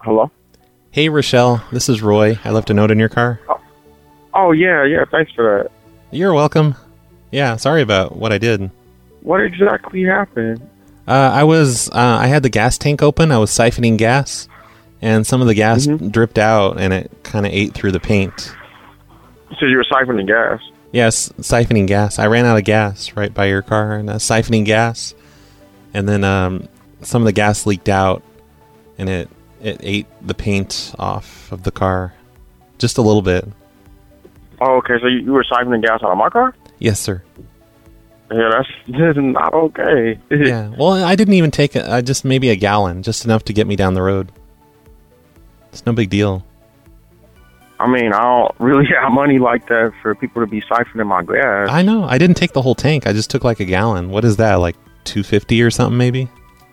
Hello? Hey, Rochelle. This is Roy. I left a note in your car. Oh, yeah. Thanks for that. You're welcome. Yeah, sorry about what I did. What exactly happened? I had the gas tank open. I was siphoning gas, and some of the gas dripped out, and it kind of ate through the paint. So you were siphoning gas? Yes, siphoning gas. I ran out of gas right by your car, and siphoning gas, and then some of the gas leaked out, and it ate the paint off of the car, just a little bit. Oh, okay. So you were siphoning gas out of my car? Yes, sir. Yeah, that's not okay. Yeah. Well, I didn't even take just maybe a gallon, just enough to get me down the road. It's no big deal. I mean, I don't really have money like that for people to be siphoning my gas. I know. I didn't take the whole tank. I just took like a gallon. What is that? Like $2.50 or something, maybe?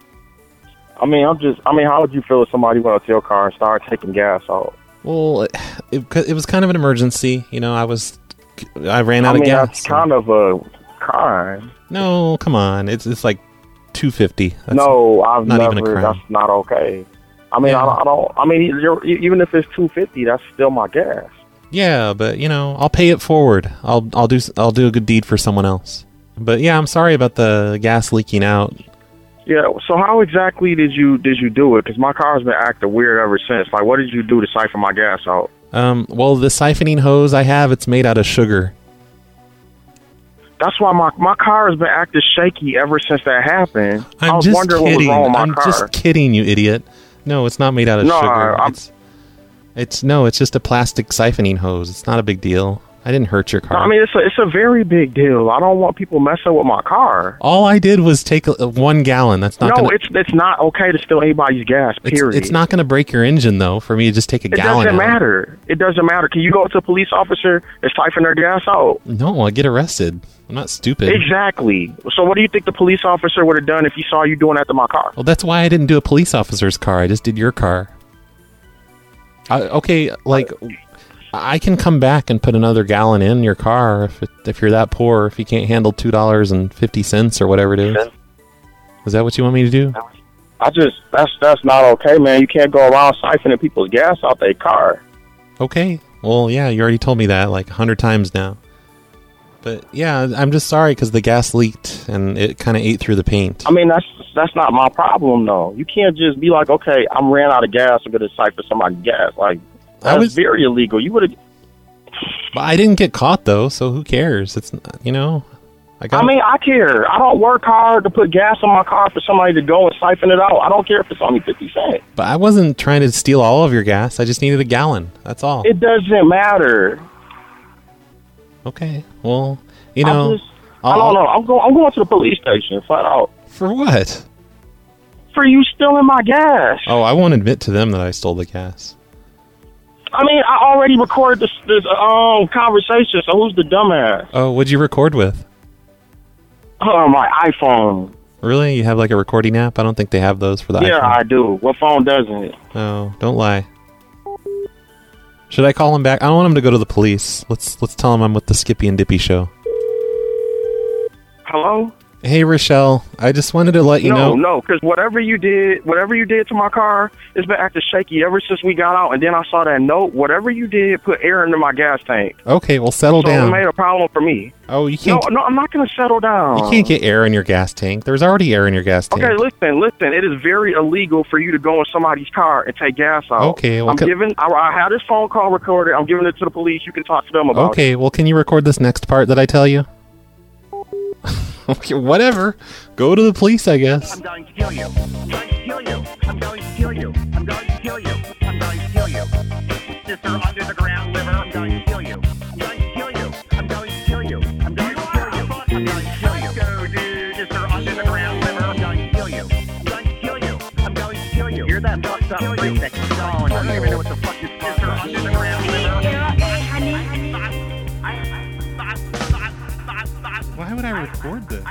I mean, how would you feel if somebody went out to your car and started taking gas out? Well, it was kind of an emergency. You know, I ran out of gas. That's kind of a crime. No, come on. It's like $2.50. No, I've not never. Even a crime. That's not okay. I mean, yeah. I don't. I mean, even if it's $2.50, that's still my gas. Yeah, but I'll pay it forward. I'll do a good deed for someone else. But yeah, I'm sorry about the gas leaking out. Yeah. So how exactly did you do it? Because my car's been acting weird ever since. Like, what did you do to siphon my gas out? Well, the siphoning hose I have, it's made out of sugar. That's why my car has been acting shaky ever since that happened. I was wondering what was wrong with my car. I'm just kidding, you idiot. No, it's not made out of sugar. It's just a plastic siphoning hose. It's not a big deal. I didn't hurt your car. No, I mean, it's a very big deal. I don't want people messing with my car. All I did was take 1 gallon. That's not. It's not okay to steal anybody's gas. Period. It's not going to break your engine though. For me to just take a gallon. It doesn't matter. It doesn't matter. Can you go up to a police officer and siphon their gas out? No, I get arrested. I'm not stupid. Exactly. So what do you think the police officer would have done if he saw you doing that to my car? Well, that's why I didn't do a police officer's car. I just did your car. I can come back and put another gallon in your car if you're that poor, if you can't handle $2.50 or whatever it is. Is that what you want me to do? That's not okay, man. You can't go around siphoning people's gas out their car. Okay. Well, yeah, you already told me that like 100 times now. But yeah, I'm just sorry because the gas leaked and it kind of ate through the paint. I mean, that's not my problem, though. You can't just be like, okay, I'm ran out of gas. I'm going to siphon somebody's gas. Like, that's very illegal. You would have. But I didn't get caught though, so who cares? It's I care. I don't work hard to put gas in my car for somebody to go and siphon it out. I don't care if it's only 50 cents. But I wasn't trying to steal all of your gas. I just needed a gallon. That's all. It doesn't matter. Okay. Well, I don't know. I'm going to the police station. Flat out. For what? For you stealing my gas. Oh, I won't admit to them that I stole the gas. I mean, I already recorded this conversation, so who's the dumbass? Oh, what'd you record with? Oh, my iPhone. Really? You have like a recording app? I don't think they have those for the iPhone. Yeah, I do. What phone doesn't? Oh, don't lie. Should I call him back? I don't want him to go to the police. Let's tell him I'm with the Skippy and Dippy show. Hello? Hey, Rochelle. I just wanted to let you know. No, because whatever you did to my car, it's been acting shaky ever since we got out. And then I saw that note. Whatever you did, put air into my gas tank. Okay, well, settle down. So it made a problem for me. Oh, you can't. No, I'm not going to settle down. You can't get air in your gas tank. There's already air in your gas tank. Okay, listen. It is very illegal for you to go in somebody's car and take gas out. Okay, well, I had this phone call recorded. I'm giving it to the police. You can talk to them about it. Okay, well, can you record this next part that I tell you? Okay, whatever. Go to the police, I guess. I'm going to kill you. I'm going to kill you. I'm going to kill you. I'm going to kill you. I'm going to kill you. Sister under the ground liver. I'm going to kill you. I'm going to kill you. I'm going to kill you. I'm going to kill you. I'm going to kill you. Go, dude. Sister under the ground liver. I'm going to kill you. I'm going to kill you. I'm going to kill you. You're that fucked up freak that keeps on. I don't even know what the fuck is sister under the ground liver. Why would I record this?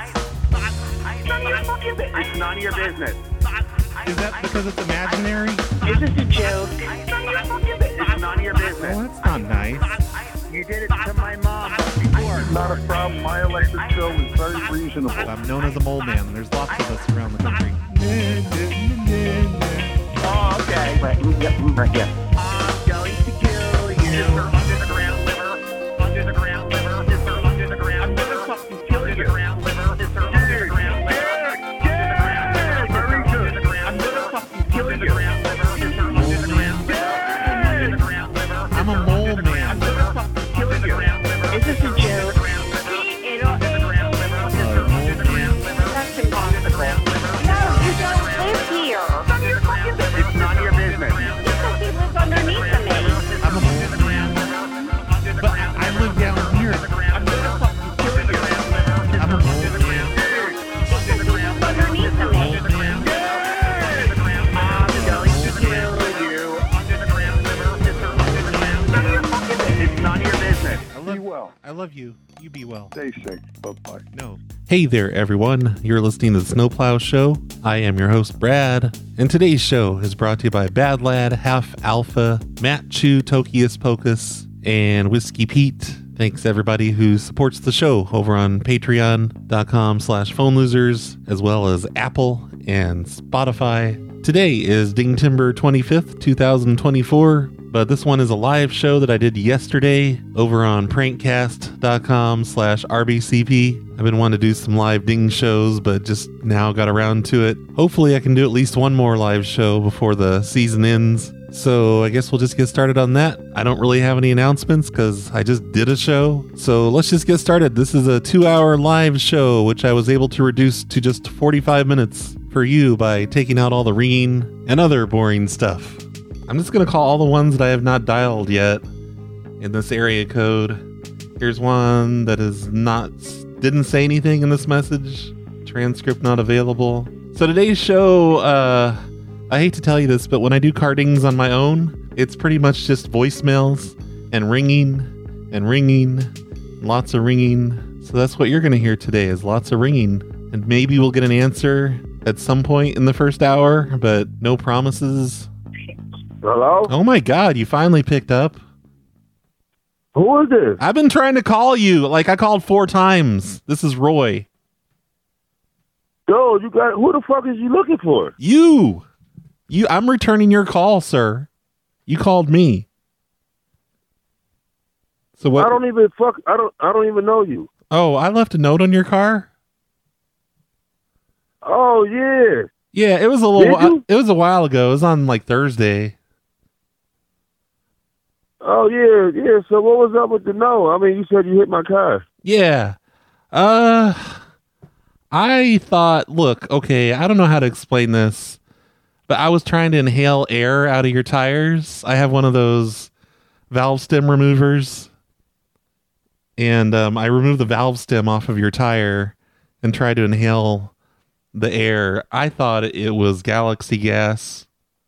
It's none of your business. Is that because it's imaginary? Is this a joke? It's none of your business. Well, that's not nice. You did it to my mom before. Not a problem. My electric bill was very reasonable. I'm known as a mole man. There's lots of us around the country. Oh, okay. Right here. I'm going to kill you. Mr. Under the Ground Liver. Under the Ground Liver. Mr. Under the Ground Liver. I'm gonna fucking kill you. Under the Ground Liver. Mr. Under the Ground Liver. Very good. I'm gonna fucking kill you. Under the Ground Liver. Mr. Under the Ground Liver. Under the Ground Liver. I'm a mole man. I'm gonna fucking kill you. Is this a joke? That's impossible. No, you don't live here. It's none of your business. Because he lives underneath of me. I'm a mole man. But I live down here. I'm gonna fucking kill you. I'm a mole man. Because he lives underneath of me. I'm going to kill you. It's none of your business. Be well. I love you. You be well. Stay safe. Bye-bye. No. Hey there, everyone. You're listening to the Snowplow Show. I am your host, Brad, and today's show is brought to you by Bad Lad, Half Alpha, Matt Chu, Tokius Pocus, and Whiskey Pete. Thanks everybody who supports the show over on patreon.com/phone losers, as well as Apple and Spotify. Today is Ding Timber 25th, 2024. But this one is a live show that I did yesterday over on prankcast.com/RBCP. I've been wanting to do some live ding shows, but just now got around to it. Hopefully I can do at least one more live show before the season ends. So I guess we'll just get started on that. I don't really have any announcements because I just did a show. So let's just get started. This is a 2-hour live show, which I was able to reduce to just 45 minutes for you by taking out all the ringing and other boring stuff. I'm just going to call all the ones that I have not dialed yet in this area code. Here's one that didn't say anything in this message. Transcript not available. So today's show, I hate to tell you this, but when I do cardings on my own, it's pretty much just voicemails and ringing, lots of ringing. So that's what you're going to hear today is lots of ringing. And maybe we'll get an answer at some point in the first hour, but no promises. Hello? Oh my God, you finally picked up. Who is this? I've been trying to call you. Like I called 4 times. This is Roy. Yo, who the fuck is you looking for? You, I'm returning your call, sir. You called me. So what? I don't even know you. Oh, I left a note on your car? Oh yeah. Yeah, it was it was a while ago. It was on like Thursday. Oh yeah. So what was up with the no? I mean, you said you hit my car. Yeah. I thought, look, okay, I don't know how to explain this, but I was trying to inhale air out of your tires. I have one of those valve stem removers, and I removed the valve stem off of your tire and tried to inhale the air. I thought it was Galaxy gas.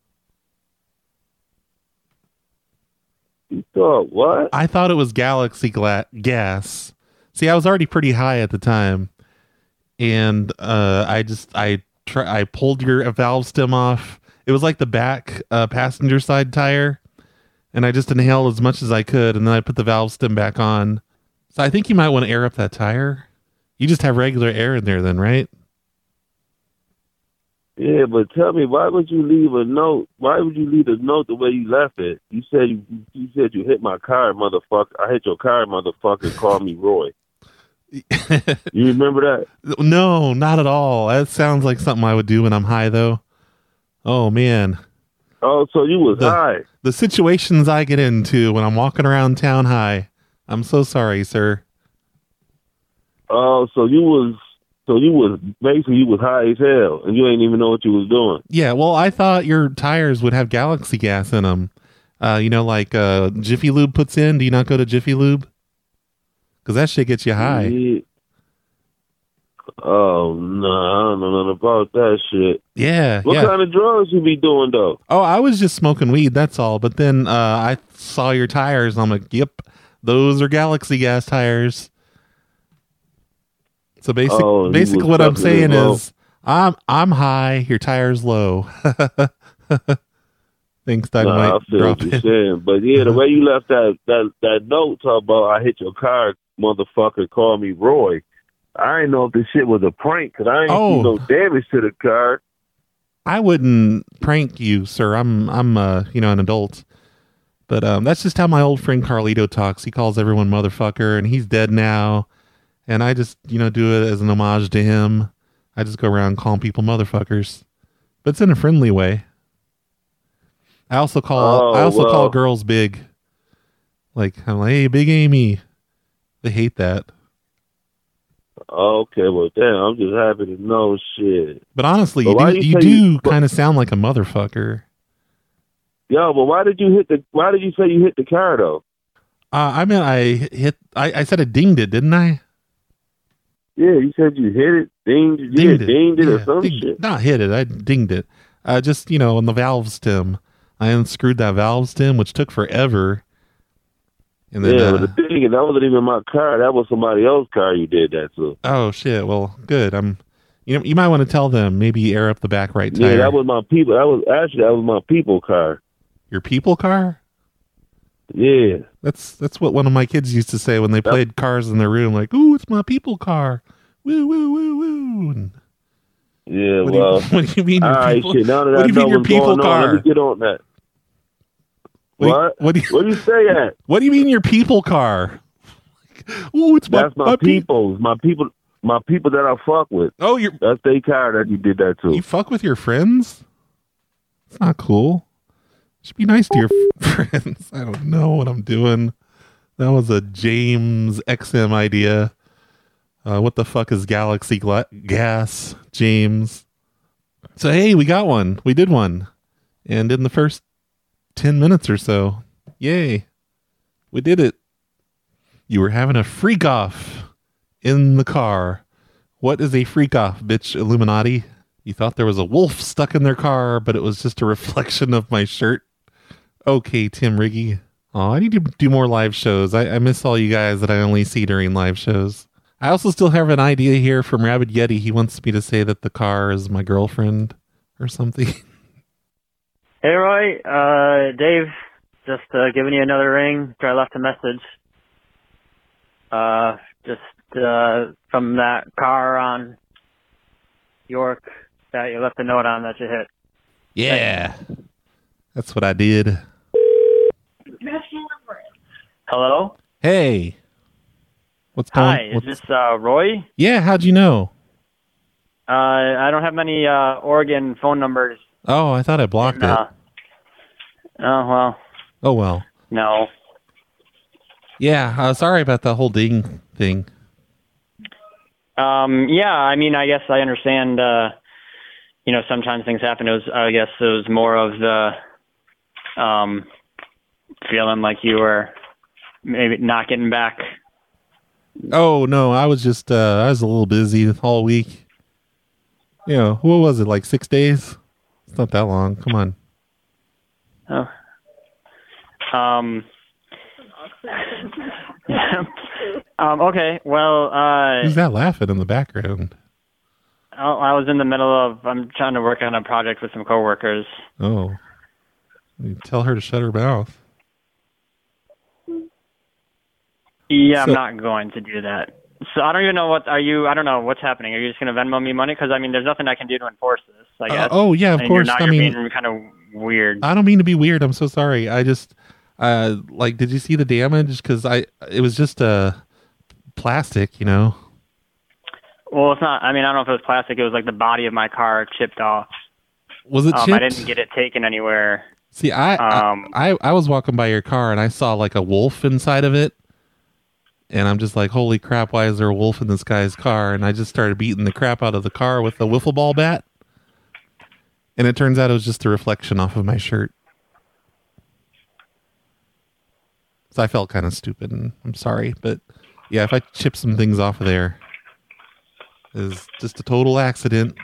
You thought what? I thought it was Galaxy gas. See, I was already pretty high at the time, and I pulled your valve stem off. It was like the back passenger side tire, and I just inhaled as much as I could, and then I put the valve stem back on. So I think you might want to air up that tire. You just have regular air in there then, right? Yeah, but tell me, why would you leave a note? Why would you leave a note the way you left it? You said you hit my car, motherfucker. I hit your car, motherfucker. Call me Roy. You remember that? No, not at all. That sounds like something I would do when I'm high, though. Oh, man. Oh, so you was high. The situations I get into when I'm walking around town high. I'm so sorry, sir. Oh, so you was basically you was high as hell, and you ain't even know what you was doing. Yeah, well, I thought your tires would have Galaxy gas in them. Like Jiffy Lube puts in. Do you not go to Jiffy Lube? Because that shit gets you high. Yeah. Oh, no, I don't know nothing about that shit. Yeah. What kind of drugs you be doing, though? Oh, I was just smoking weed, that's all. But then I saw your tires, and I'm like, yep, those are Galaxy gas tires. So basically what I'm saying is, I'm high, your tire's low. Thanks, Dynamite. I feel what you're saying. But yeah, the way you left that note talk about I hit your car, motherfucker, call me Roy. I didn't know if this shit was a prank, because I ain't see no damage to the car. I wouldn't prank you, sir. I'm an adult. But that's just how my old friend Carlito talks. He calls everyone motherfucker, and he's dead now. And I just, do it as an homage to him. I just go around calling people motherfuckers, but it's in a friendly way. I also call girls big. Like, I'm like, hey, Big Amy. They hate that. Okay, well, damn, I'm just happy to know shit. But honestly, you do kind of sound like a motherfucker. Yo, but why did you say you hit the car, though? I meant I said I dinged it, didn't I? Yeah, you said you hit it, dinged it or some shit. Not hit it, I dinged it. Just, on the valve stem. I unscrewed that valve stem, which took forever. And then, but the thing is, that wasn't even my car. That was somebody else's car you did that to. Oh, shit. Well, good. You might want to tell them, maybe air up the back right tire. Yeah, that was my people. That was my people car. Your people car? Yeah. That's what one of my kids used to say when they played cars in their room, like, ooh, it's my people car. Woo, woo, woo, woo. And yeah, what do you mean your people? Shit, now that what do you mean your people car? Let me get on that. What do you say at? What do you mean your people car? Oh, that's my people. My people that I fuck with. Oh, that's their car that you did that to. You fuck with your friends? It's not cool. You should be nice to your friends. I don't know what I'm doing. That was a James XM idea. What the fuck is Galaxy Gas, James? So, hey, we got one. We did one. And in the first 10 minutes or so, yay, we did it. You were having a freak off in the car. What is a freak off, bitch Illuminati? You thought there was a wolf stuck in their car, but it was just a reflection of my shirt. Okay, Tim Riggy. Oh, I need to do more live shows. I miss all you guys that I only see during live shows. I also still have an idea here from Rabid Yeti. He wants me to say that the car is my girlfriend or something. Hey, Roy. Dave, just giving you another ring. I left a message. From that car on York that you left a note on that you hit. Yeah. That's what I did. Hello? Hey. What's going on? Hi, is this Roy? Yeah, how'd you know? I don't have many Oregon phone numbers. Oh, I thought I blocked it. Oh, well. Oh, well. No. Yeah, sorry about the whole ding thing. Yeah, I mean, I guess I understand, sometimes things happen. I guess it was more of the feeling like you were maybe not getting back. Oh, no, I was just, I was a little busy all week. What was it, like 6 days? It's not that long. Come on. Oh. Okay, well, who's that laughing in the background? I was in the middle of, I'm trying to work on a project with some coworkers. Oh. You tell her to shut her mouth. Yeah, I'm not going to do that. So I don't even know I don't know what's happening. Are you just going to Venmo me money? Because, I mean, there's nothing I can do to enforce this, I guess. Oh, yeah, of course. You're being kind of weird. I don't mean to be weird. I'm so sorry. I just, did you see the damage? Because it was just plastic, Well, it's not, I mean, I don't know if it was plastic. It was like the body of my car chipped off. Was it chipped? I didn't get it taken anywhere. See, I was walking by your car and I saw like a wolf inside of it. And I'm just like, holy crap, why is there a wolf in this guy's car? And I just started beating the crap out of the car with a wiffle ball bat. And it turns out it was just a reflection off of my shirt. So I felt kind of stupid, and I'm sorry. But yeah, if I chip some things off of there, it's just a total accident.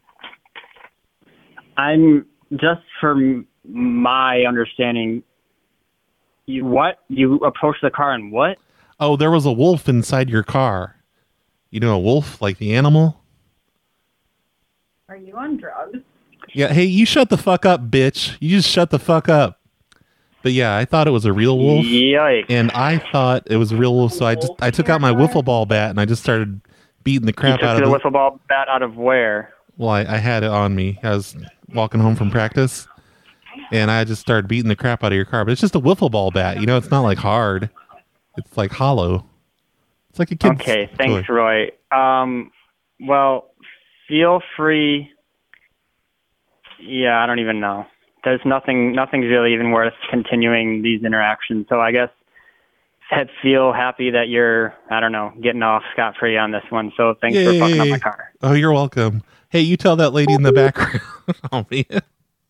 I'm just from my understanding, you approached the car and what? Oh, there was a wolf inside your car. You know a wolf, like the animal? Are you on drugs? Yeah, hey, you shut the fuck up, bitch. You just shut the fuck up. But yeah, I thought it was a real wolf. Yikes. And I thought it was a real wolf, so I took out my wiffle ball bat and I just started beating the crap out of it. You took the wiffle ball bat out of where? Well, I had it on me. I was walking home from practice, and I just started beating the crap out of your car. But it's just a wiffle ball bat. You know, it's not like hard. It's like hollow. It's like a kid's Okay, thanks, toy. Roy. Well, feel free. Yeah, I don't even know. There's nothing's really even worth continuing these interactions. So I guess feel happy that you're, I don't know, getting off scot-free on this one. So thanks for fucking up my car. Oh, you're welcome. Hey, you tell that lady in the background. Oh, man.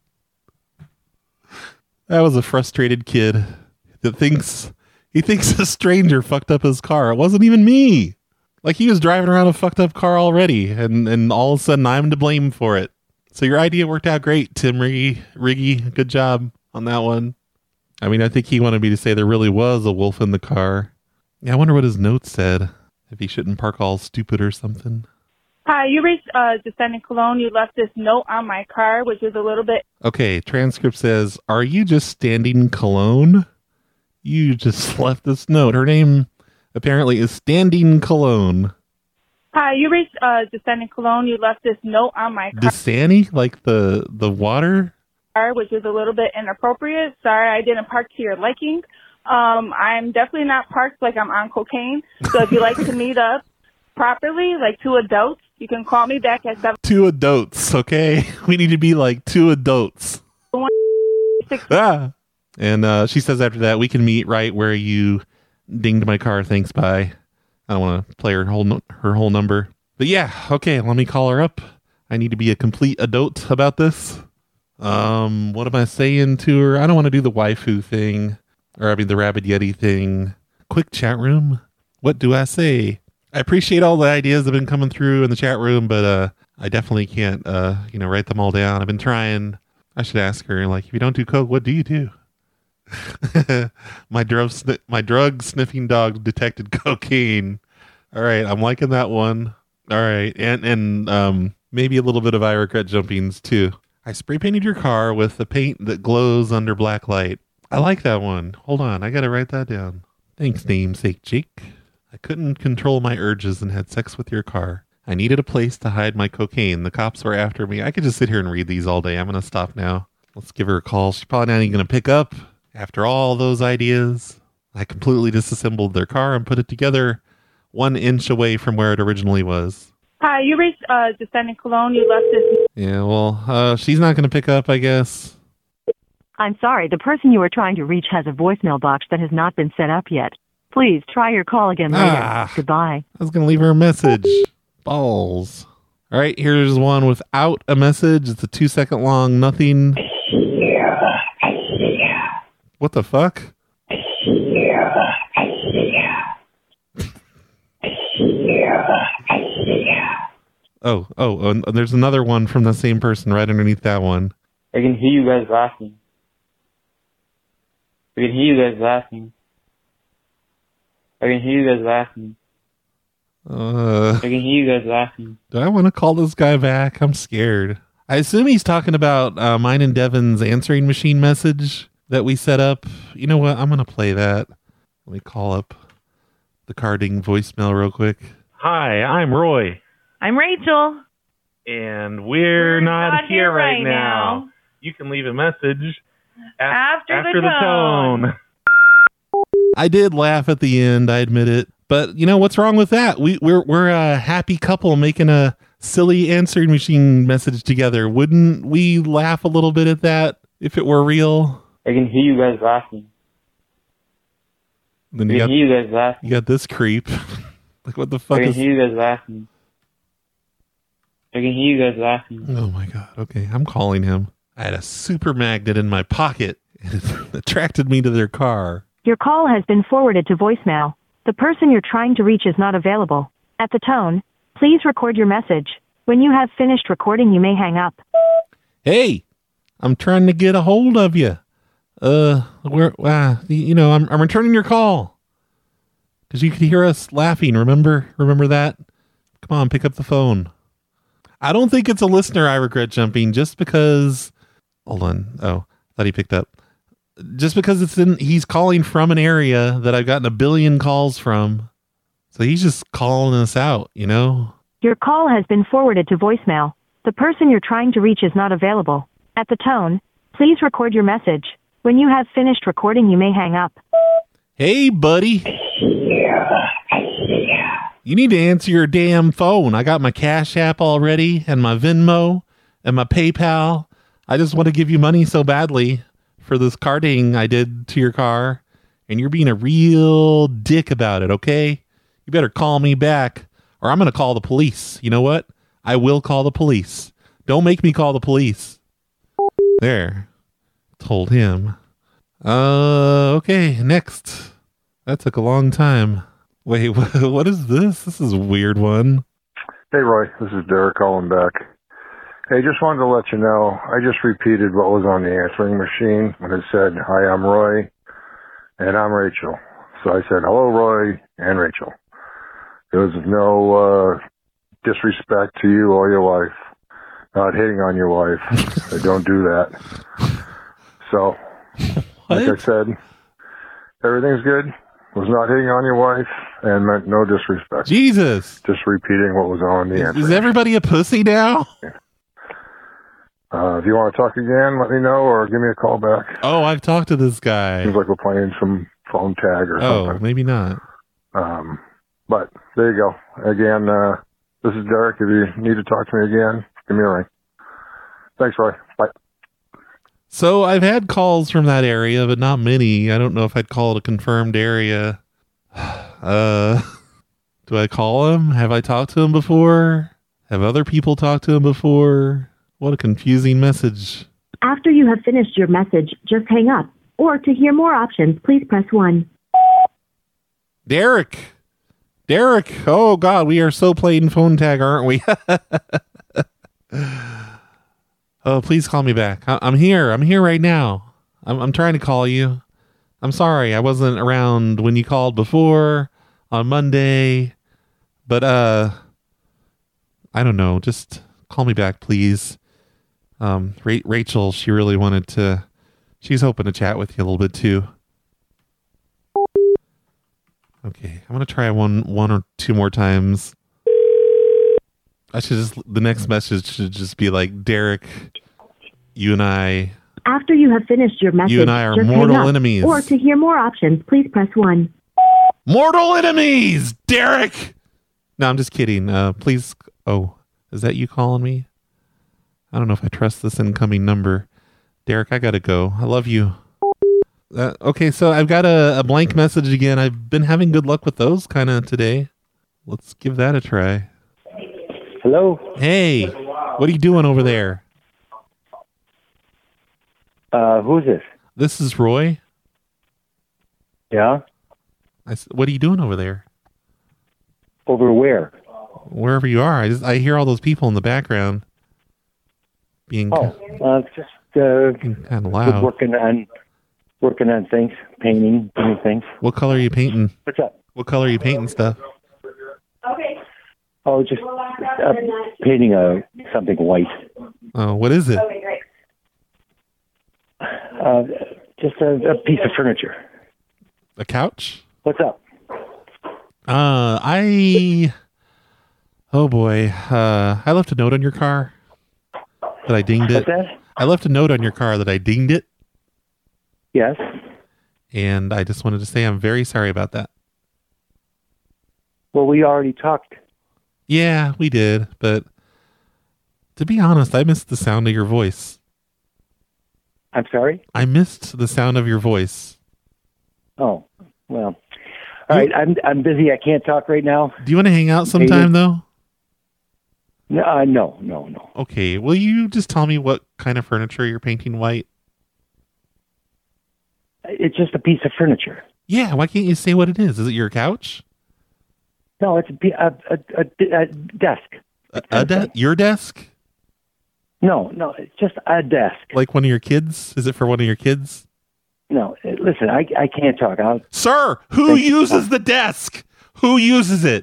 That was a frustrated kid that thinks a stranger fucked up his car. It wasn't even me. Like, he was driving around a fucked up car already, and all of a sudden I'm to blame for it. So your idea worked out great, Tim Riggy. Good job on that one. I mean, I think he wanted me to say there really was a wolf in the car. Yeah, I wonder what his note said. If he shouldn't park all stupid or something. Hi, you reached Descending Cologne. You left this note on my car, which is a little bit... Okay, transcript says, are you just standing Cologne? You just left this note. Her name apparently is Standing Cologne. Hi, you reached Descending Cologne. You left this note on my car. Desani? Like the water? Which is a little bit inappropriate. Sorry, I didn't park to your liking. I'm definitely not parked like I'm on cocaine. So if you like to meet up properly, like two adults, you can call me back at 7... Two adults, okay? We need to be like two adults. Ah! And she says after that, we can meet right where you dinged my car. Thanks, bye. I don't want to play her whole number. But yeah, okay, let me call her up. I need to be a complete adult about this. What am I saying to her? I don't want to do the waifu thing. Or, I mean, the Rabbit Yeti thing. Quick chat room. What do I say? I appreciate all the ideas that have been coming through in the chat room, but I definitely can't, write them all down. I've been trying. I should ask her, like, if you don't do coke, what do you do? My drug sniffing dog detected cocaine. All right, I'm liking that one. All right, and maybe a little bit of I regret jumpings too. I spray painted your car with the paint that glows under black light. I like that one. Hold on, I gotta write that down. Thanks, namesake Jake. I couldn't control my urges and had sex with your car. I needed a place to hide my cocaine. The cops were after me. I could just sit here and read these all day. I'm gonna stop now. Let's give her a call. She's probably not even gonna pick up. After all those ideas, I completely disassembled their car and put it together 1 inch away from where it originally was. Hi, you reached Descending Cologne. You left this... Yeah, well, she's not going to pick up, I guess. I'm sorry, the person you are trying to reach has a voicemail box that has not been set up yet. Please try your call again later. Goodbye. I was going to leave her a message. Balls. All right, here's one without a message. It's a 2-second long nothing. What the fuck? Oh, and there's another one from the same person right underneath that one. I can hear you guys laughing. I can hear you guys laughing. I can hear you guys laughing. I can hear you guys laughing. Do I want to call this guy back? I'm scared. I assume he's talking about mine and Devin's answering machine message that we set up. You know what? I'm going to play that. Let me call up the carding voicemail real quick. Hi, I'm Roy. I'm Rachel. And we're not here right now. You can leave a message after the tone. I did laugh at the end, I admit it. But you know what's wrong with that? We're a happy couple making a silly answering machine message together. Wouldn't we laugh a little bit at that if it were real? I can hear you guys laughing. Then I can hear you guys laughing. You got this creep. Like, what the fuck I can hear you guys laughing. I can hear you guys laughing. Oh my god. Okay, I'm calling him. I had a super magnet in my pocket. It attracted me to their car. Your call has been forwarded to voicemail. The person you're trying to reach is not available. At the tone, please record your message. When you have finished recording, you may hang up. Hey, I'm trying to get a hold of you. I'm returning your call. Because you could hear us laughing, remember that? Come on, pick up the phone. I don't think it's a listener I regret jumping just because... Hold on. Oh, I thought he picked up. Just because he's calling from an area that I've gotten a billion calls from. So he's just calling us out, you know? Your call has been forwarded to voicemail. The person you're trying to reach is not available. At the tone, please record your message. When you have finished recording, you may hang up. Hey, buddy. You need to answer your damn phone. I got my Cash App already and my Venmo and my PayPal. I just want to give you money so badly for this carding I did to your car, and you're being a real dick about it, okay? You better call me back, or I'm going to call the police. You know what? I will call the police. Don't make me call the police. There. Told him. Okay, next. That took a long time. Wait, what is this? This is a weird one. Hey, Roy. This is Derek calling back. Hey, just wanted to let you know, I just repeated what was on the answering machine when it said, hi, I'm Roy, and I'm Rachel. So I said, hello, Roy and Rachel. There was no disrespect to you or your wife. Not hitting on your wife. I don't do that. So, like I said, everything's good. Was not hitting on your wife and meant no disrespect. Jesus. Just repeating what was on the answer. Is everybody a pussy now? Yeah. If you want to talk again, let me know or give me a call back. Oh, I've talked to this guy. Seems like we're playing some phone tag or something. Oh, maybe not. But there you go. Again, this is Derek. If you need to talk to me again, give me a ring. Thanks, Roy. Bye. So I've had calls from that area, but not many. I don't know if I'd call it a confirmed area. Do I call him? Have I talked to him before? Have other people talked to him before? What a confusing message. After you have finished your message, just hang up. Or to hear more options, please press 1. Derek! Oh, God, we are so playing phone tag, aren't we? Oh, please call me back. I'm here. I'm here right now. I'm trying to call you. I'm sorry I wasn't around when you called before on Monday. But, I don't know. Just call me back, please. Rachel, she really wanted to, she's hoping to chat with you a little bit too. Okay, I'm going to try one or two more times. The next message should just be like, Derek, you and I. After you have finished your message, you and I are just mortal hang up. enemies. Or to hear more options, please press 1. Mortal enemies, Derek! No, I'm just kidding. Please. Oh, is that you calling me? I don't know if I trust this incoming number. Derek, I gotta go. I love you. Okay, so I've got a blank message again. I've been having good luck with those kind of today. Let's give that a try. Hello? Hey, what are you doing over there? Who's this? This is Roy. Yeah? What are you doing over there? Over where? Wherever you are. I hear all those people in the background being just kind of loud. Working on things, painting, doing things. What color are you painting? What's up? What color are you painting stuff? Okay. Oh, just painting something white. Oh, what is it? Okay, great. Just a piece of furniture. A couch? What's up? Oh boy, I left a note on your car that I dinged it. What's that? I left a note on your car that I dinged it. Yes. And I just wanted to say I'm very sorry about that. Well, we already talked. Yeah, we did, but to be honest, I missed the sound of your voice. I'm sorry? I missed the sound of your voice. Oh, well. All right, I'm busy. I can't talk right now. Do you want to hang out sometime, though? No. Okay, will you just tell me what kind of furniture you're painting white? It's just a piece of furniture. Yeah, why can't you say what it is? Is it your couch? No, it's a desk. Your desk? No, it's just a desk. Like one of your kids? Is it for one of your kids? No, listen, I can't talk. Sir, who uses the desk? Who uses it?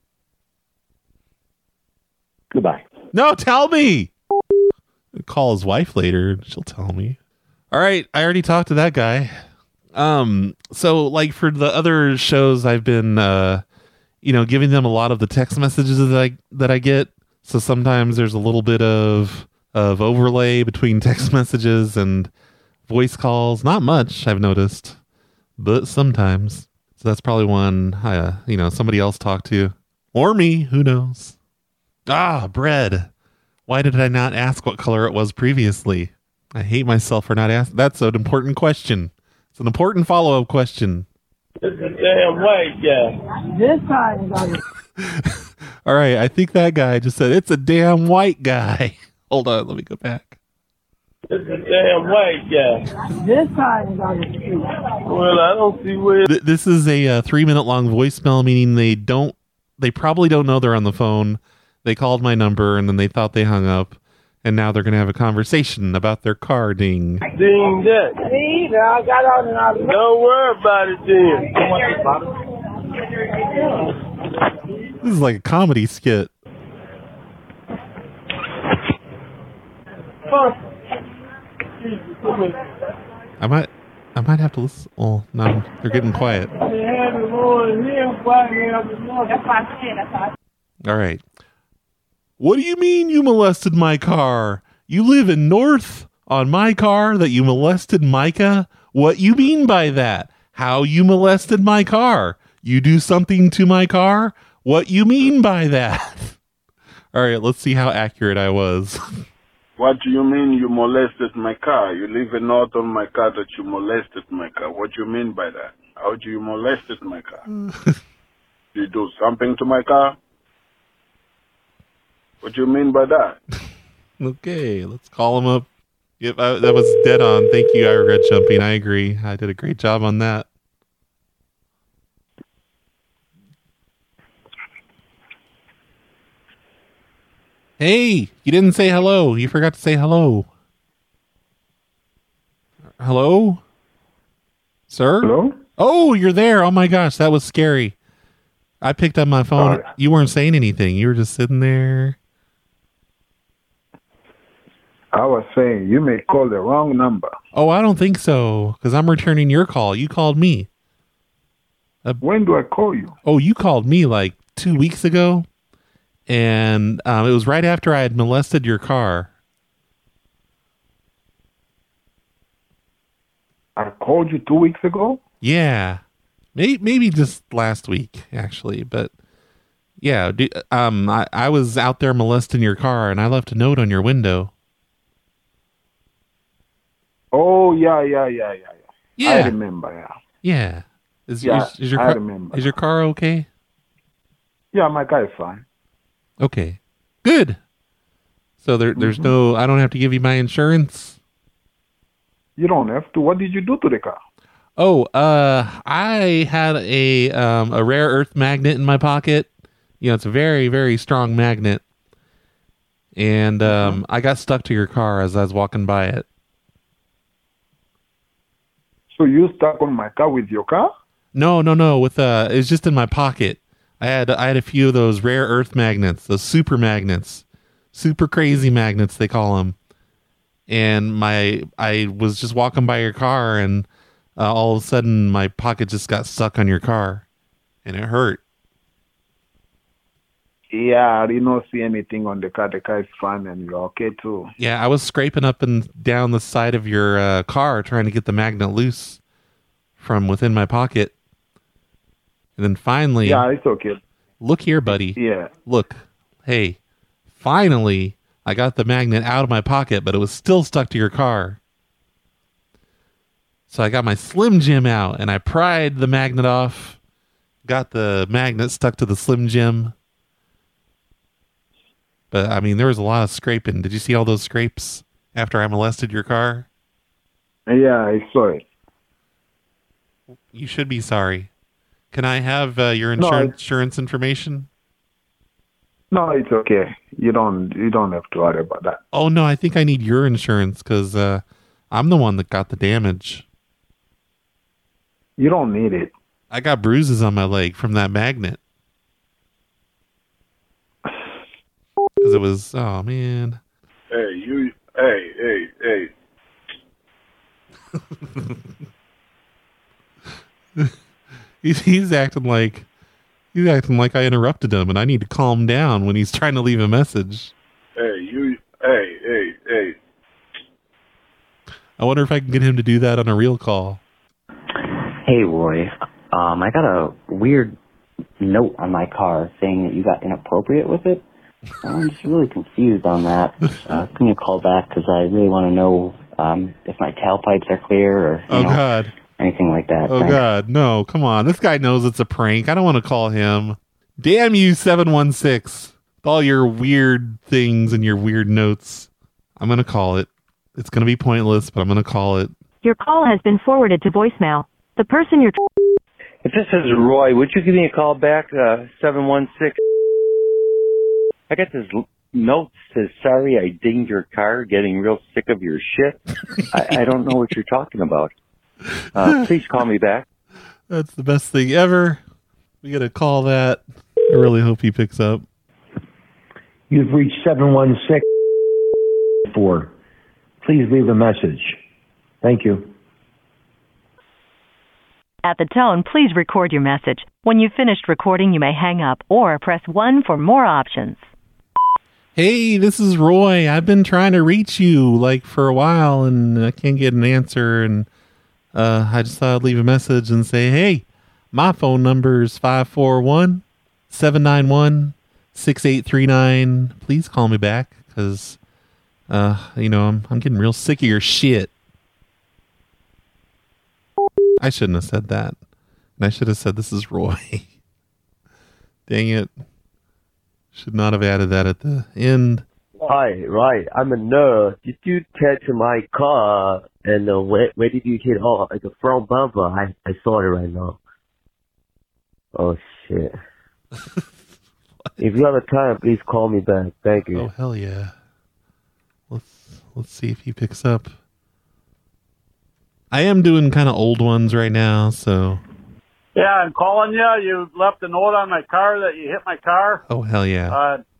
Goodbye. No, tell me. I'll call his wife later. She'll tell me. All right, I already talked to that guy. So like for the other shows, I've been, giving them a lot of the text messages that I get. So sometimes there's a little bit of overlay between text messages and voice calls. Not much, I've noticed, but sometimes. So that's probably one, somebody else talked to. Or me, who knows? Bread. Why did I not ask what color it was previously? I hate myself for not asking. That's an important question. It's an important follow-up question. It's a damn white guy. This time, all right, I think that guy just said, it's a damn white guy. Hold on, let me go back. It's a damn white guy. This time, well, I don't see where... This is a 3-minute long voicemail, meaning they probably don't know they're on the phone. They called my number, and then they thought they hung up, and now they're going to have a conversation about their car. Ding. Ding that. See, I got on and I... Don't worry about it then. This is like a comedy skit. I might have to listen. Oh, no, they're getting quiet. All right. What do you mean you molested my car? You live in North on my car that you molested Micah? What you mean by that? How you molested my car? You do something to my car? What you mean by that? All right, let's see how accurate I was. What do you mean you molested my car? You leave a note on my car that you molested my car. What do you mean by that? How do you molested my car? Do you do something to my car? What do you mean by that? Okay, let's call him up. Yep, that was dead on. Thank you, I regret jumping. I agree. I did a great job on that. Hey, you didn't say hello. You forgot to say hello. Hello? Sir? Hello? Oh, you're there. Oh my gosh, that was scary. I picked up my phone. You weren't saying anything. You were just sitting there. I was saying you may call the wrong number. Oh, I don't think so, because I'm returning your call. You called me. When do I call you? Oh, you called me like 2 weeks ago, and it was right after I had molested your car. I called you 2 weeks ago? Yeah. Maybe just last week, actually, but yeah, I was out there molesting your car, and I left a note on your window. Oh, yeah. I remember, Yeah. Is your I car, remember. Is your car okay? Yeah, my car is fine. Okay. Good. So there's no, I don't have to give you my insurance? You don't have to. What did you do to the car? Oh, I had a rare earth magnet in my pocket. You know, it's a very, very strong magnet. And I got stuck to your car as I was walking by it. So you stuck on my car with your car? No. With it was just in my pocket. I had a few of those rare earth magnets, those super magnets, super crazy magnets they call them. And I was just walking by your car, and all of a sudden my pocket just got stuck on your car, and it hurt. Yeah, I did not see anything on the car. The car is fine, and you're okay too. Yeah, I was scraping up and down the side of your car trying to get the magnet loose from within my pocket. And then finally... Yeah, it's okay. Look here, buddy. Yeah. Look. Hey, finally, I got the magnet out of my pocket, but it was still stuck to your car. So I got my Slim Jim out, and I pried the magnet off, got the magnet stuck to the Slim Jim. But, I mean, there was a lot of scraping. Did you see all those scrapes after I molested your car? Yeah, I saw it. You should be sorry. Can I have your insurance information? No, it's okay. You don't have to worry about that. Oh, no, I think I need your insurance because I'm the one that got the damage. You don't need it. I got bruises on my leg from that magnet. Because it was, oh, man. Hey. He's acting like He's acting like I interrupted him, and I need to calm down when he's trying to leave a message. Hey. I wonder if I can get him to do that on a real call. Hey, Roy. I got a weird note on my car saying that you got inappropriate with it. I'm just really confused on that. Give me a call back because I really want to know if my tailpipes are clear or God. anything like that. Oh, Thanks. God. No, come on. This guy knows it's a prank. I don't want to call him. Damn you, 716. With all your weird things and your weird notes. I'm going to call it. It's going to be pointless, but I'm going to call it. Your call has been forwarded to voicemail. The person you're... If this is Roy, would you give me a call back, 716? I got this note that says, sorry I dinged your car, getting real sick of your shit. I don't know what you're talking about. Please call me back. That's the best thing ever. We got to call that. I really hope he picks up. You've reached 716. Please leave a message. Thank you. At the tone, please record your message. When you've finished recording, you may hang up or press 1 for more options. Hey, this is Roy. I've been trying to reach you for a while and I can't get an answer. And I just thought I'd leave a message and say, hey, my phone number is 541-791-6839. Please call me back because, I'm getting real sick of your shit. I shouldn't have said that. And I should have said, this is Roy. Dang it. Should not have added that at the end. Hi, right. I'm a nerd. Did you touch my car? And where did you hit? Oh, like the front bumper. I saw it right now. Oh, shit. If you have a time, please call me back. Thank you. Oh, hell yeah. Let's see if he picks up. I am doing kind of old ones right now, so... Yeah, I'm calling you. You left a note on my car that you hit my car. Oh, hell yeah.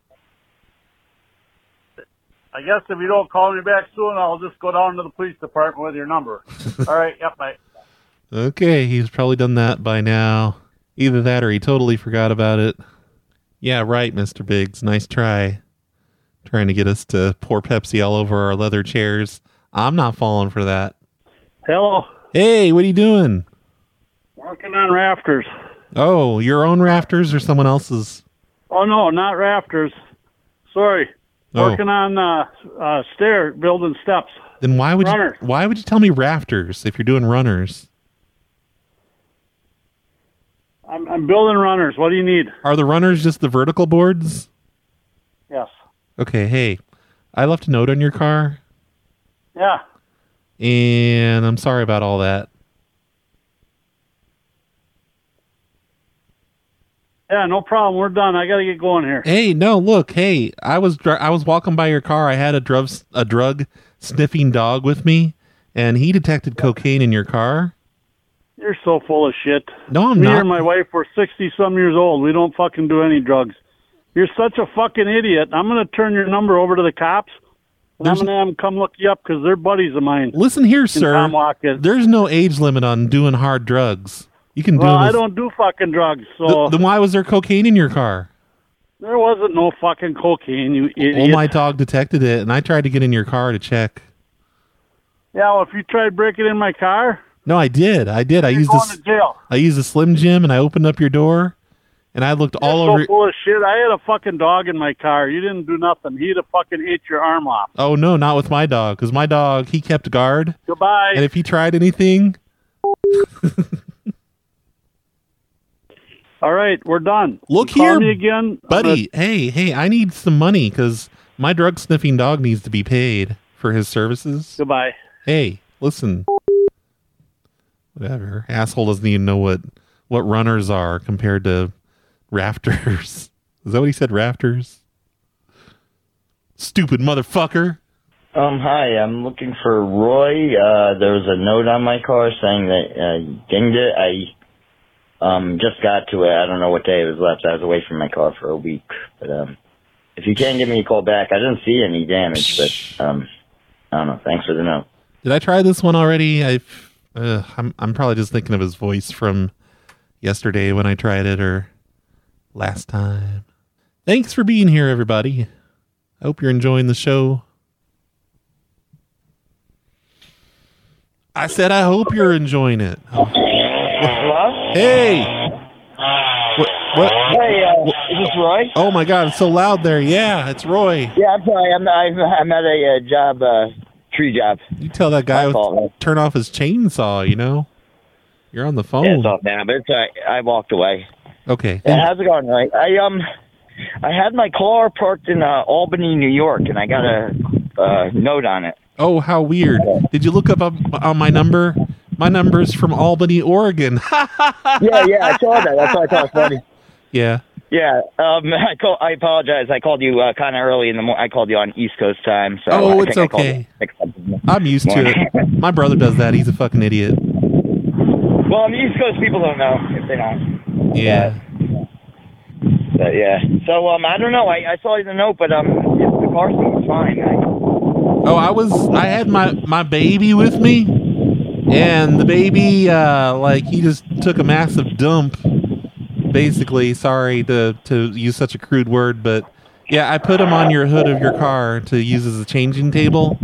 I guess if you don't call me back soon, I'll just go down to the police department with your number. All right, yep, mate. Okay, he's probably done that by now. Either that or he totally forgot about it. Yeah, right, Mr. Biggs. Nice try. Trying to get us to pour Pepsi all over our leather chairs. I'm not falling for that. Hello. Hey, what are you doing? Working on rafters. Oh, your own rafters or someone else's? Oh, no, not rafters. Sorry. Oh. Working on building steps. Then why would Runners. you tell me rafters if you're doing runners? I'm building runners. What do you need? Are the runners just the vertical boards? Yes. Okay, hey, I left a note on your car. Yeah. And I'm sorry about all that. Yeah, no problem. We're done. I got to get going here. Hey, no, look, hey, I was walking by your car. I had a drug sniffing dog with me, and he detected cocaine in your car. You're so full of shit. No, I'm Me not. and my wife were 60-some years old. We don't fucking do any drugs. You're such a fucking idiot. I'm going to turn your number over to the cops, and I'm going to have them come look you up because they're buddies of mine. Listen here, sir. Tom Watkins. There's no age limit on doing hard drugs. You can do Well, them. I don't do fucking drugs, so... Then why was there cocaine in your car? There wasn't no fucking cocaine, you idiot. Well, my dog detected it, and I tried to get in your car to check. Yeah, well, if you tried breaking in my car... No, I did. I You're used going to jail. I used a Slim Jim, and I opened up your door, and I looked all You're over. so full of shit. I had a fucking dog in my car. You didn't do nothing. He'd have fucking ate your arm off. Oh no, not with my dog, because my dog, he kept guard. Goodbye. And if he tried anything, all right, we're done. Look You here, call me again, buddy. Hey, I need some money because my drug sniffing dog needs to be paid for his services. Goodbye. Hey, listen. Whatever. Asshole doesn't even know what runners are compared to rafters. Is that what he said, rafters? Stupid motherfucker. Hi, I'm looking for Roy. There was a note on my car saying that you dinged it. I just got to it. I don't know what day it was left. I was away from my car for a week. But if you can give me a call back, I didn't see any damage, but I don't know. Thanks for the note. Did I try this one already? I'm probably just thinking of his voice from yesterday when I tried it, or last time. Thanks for being here, everybody. I hope you're enjoying the show. I said I hope you're enjoying it. Hello? Hey! What? Hey, is this Roy? Oh my God, it's so loud there. Yeah, it's Roy. Yeah, I'm sorry. I'm at a job, tree job. You tell that guy turn off his chainsaw, you know? You're on the phone. Yeah, it's off now, but it's all right. I walked away. Okay. Yeah, how's it going, Roy? I had my car parked in Albany, New York, and I got a note on it. Oh, how weird. Did you look up on my number? My number's from Albany, Oregon. yeah, I saw that. That's why I thought it was funny. Yeah. Yeah, I apologize. I called you kind of early in the morning. I called you on East Coast time. So oh, it's okay. I'm used to it. My brother does that. He's a fucking idiot. Well, on the East Coast, people don't know if they don't. Yeah. But yeah. So I don't know. I saw the note, but the car seems fine. I had my baby with me, and the baby he just took a massive dump. Basically, sorry to use such a crude word, but yeah, I put him on your hood of your car to use as a changing table.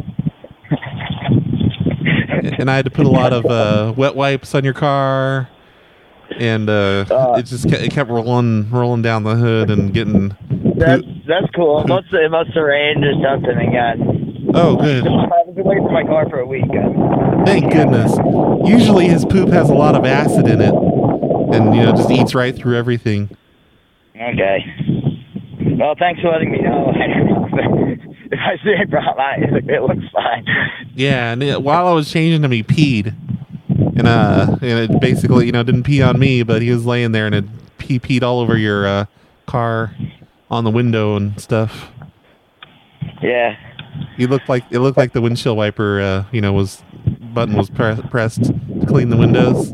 And I had to put a lot of wet wipes on your car, and it kept rolling down the hood and getting. That's cool. It must have rained or something again. Oh, good. I've been waiting for my car for a week. Thank goodness. Usually his poop has a lot of acid in it, and just eats right through everything. Okay. Well, thanks for letting me know. I don't know if I see a problem. It looks fine. Yeah, and while I was changing him, he peed, and it basically, didn't pee on me, but he was laying there, and it peed all over your car, on the window and stuff. Yeah. It looked like the windshield wiper, button was pressed to clean the windows.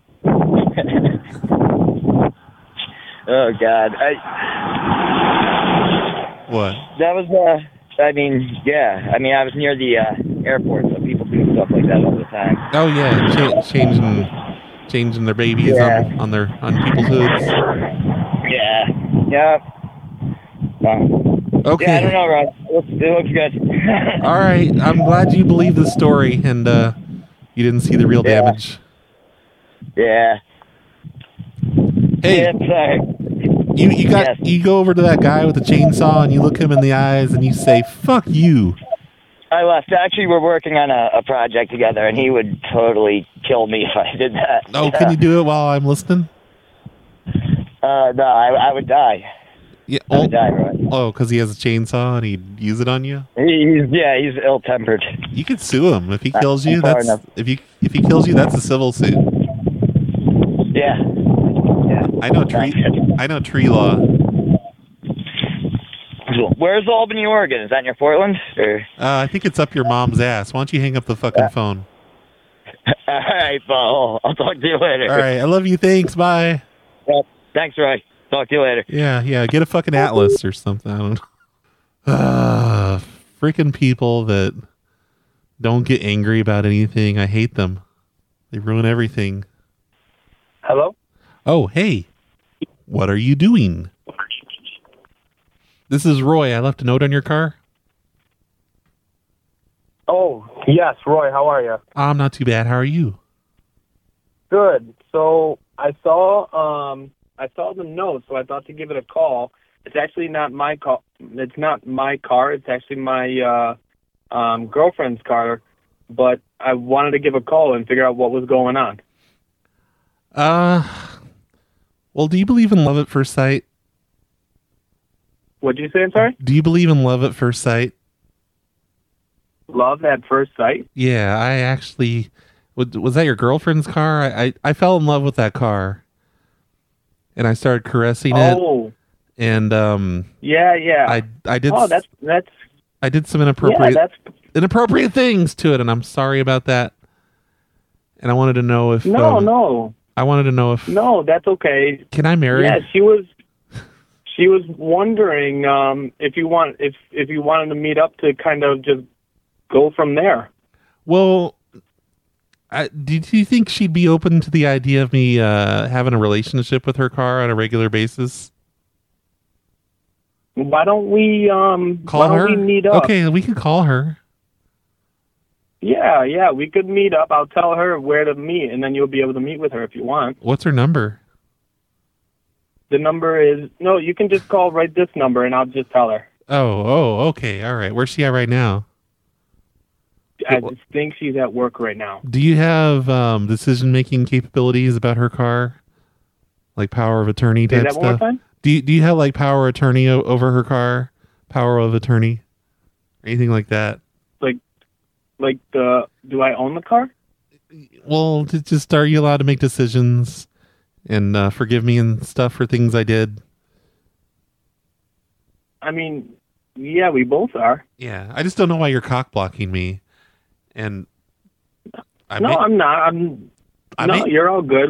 Oh God! What? That was I was near the airport, so people do stuff like that all the time. Oh yeah, changing their babies on people's hoods. Yeah. Yeah. Okay. Yeah, I don't know, Rod. It looks good. All right. I'm glad you believe the story and you didn't see the real damage. Yeah. Hey. Yeah, you go over to that guy with the chainsaw and you look him in the eyes and you say, "Fuck you." I left. Actually, we're working on a project together, and he would totally kill me if I did that. Oh, can you do it while I'm listening? No, I would die. Yeah. I would die, right? Oh, because he has a chainsaw and he'd use it on you? He's ill-tempered. You could sue him if he kills you. If he kills you, that's a civil suit. Yeah. I know tree law. Where's Albany, Oregon? Is that near Portland? Or? I think it's up your mom's ass. Why don't you hang up the fucking phone? All right, Paul. I'll talk to you later. All right, I love you. Thanks. Bye. Well, thanks, Roy. Talk to you later. Yeah. Get a fucking atlas or something. I don't know. Freaking people that don't get angry about anything. I hate them. They ruin everything. Hello? Oh, hey. What are you doing? This is Roy. I left a note on your car. Oh, yes, Roy. How are you? I'm not too bad. How are you? Good. So I saw the note, so I thought to give it a call. It's actually not my call. It's not my car. It's actually my girlfriend's car. But I wanted to give a call and figure out what was going on. Well, do you believe in love at first sight? What'd you say? I'm sorry? Do you believe in love at first sight? Love at first sight? Yeah, I actually... Was that your girlfriend's car? I fell in love with that car. And I started caressing it. Oh. And, Yeah. I did... Oh, that's... I did some inappropriate... Yeah, inappropriate things to it, and I'm sorry about that. And I wanted to know if... No. I wanted to know if... No, that's okay. Can I marry? Yeah, she was wondering if you wanted to meet up to kind of just go from there. Well, do you think she'd be open to the idea of me having a relationship with her car on a regular basis? Why don't we Call why her? don't we meet up? Okay, we can call her. Yeah, we could meet up. I'll tell her where to meet, and then you'll be able to meet with her if you want. What's her number? The number is no. You can just call right this number, and I'll just tell her. Oh, okay, all right. Where's she at right now? I just think she's at work right now. Do you have decision-making capabilities about her car? Like power of attorney Say type that one more stuff? time? Do you have like power of attorney over her car? Power of attorney? Anything like that? Do I own the car? Well, just are you allowed to make decisions and forgive me and stuff for things I did? I mean, yeah, we both are. Yeah, I just don't know why you're cock blocking me. And I'm not. You're all good.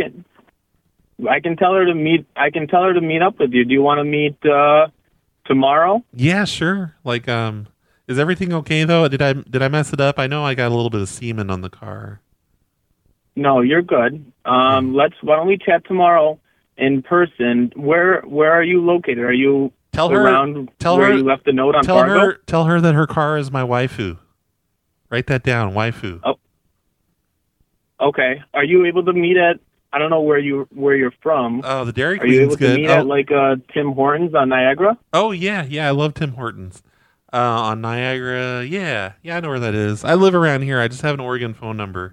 I can tell her to meet. I can tell her to meet up with you. Do you want to meet tomorrow? Yeah, sure. Like, is everything okay though? Did I mess it up? I know I got a little bit of semen on the car. No, you're good. Why don't we chat tomorrow in person? Where are you located? Are you around where you left the note on Fargo? Tell her that her car is my waifu. Write that down, waifu. Oh. Okay. Are you able to meet at? I don't know where you're from. Oh, the Dairy Are you able Queen's good. to meet at like Tim Hortons on Niagara? Oh yeah, I love Tim Hortons. On Niagara, yeah, I know where that is. I live around here. I just have an Oregon phone number.